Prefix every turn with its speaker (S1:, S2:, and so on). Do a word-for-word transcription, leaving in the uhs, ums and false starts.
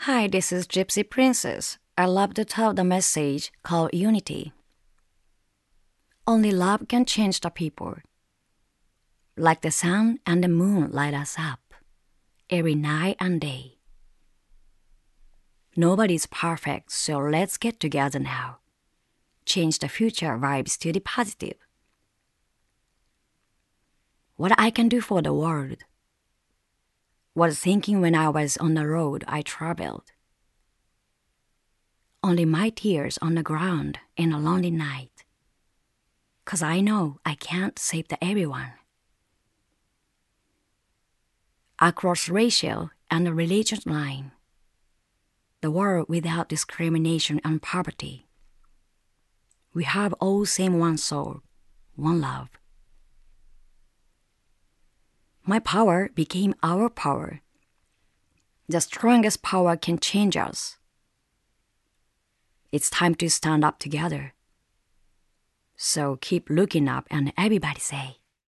S1: Hi, this is Gypsy Princess. I love to tell the message called unity. Only love can change the people. Like the sun and the moon light us up every night and day. Nobody's perfect, so let's get together now. Change the future vibes to the positive. What I can do for the world. Was thinking when I was on the road I traveled. Only my tears on the ground in a lonely night. 'Cause I know I can't save the everyone. Across racial and religious line. The world without discrimination and poverty. We have all same one soul, one love. My power became our power. The strongest power can change us. It's time to stand up together. So keep looking up and everybody say,